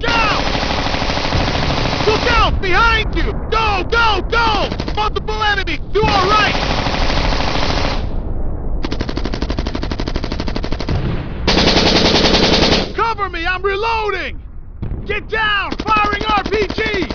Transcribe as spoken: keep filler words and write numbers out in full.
out! Look out! Behind you! Go! Go! Go! Multiple enemies! To our right! Cover me! I'm reloading! Get down! Firing R P G!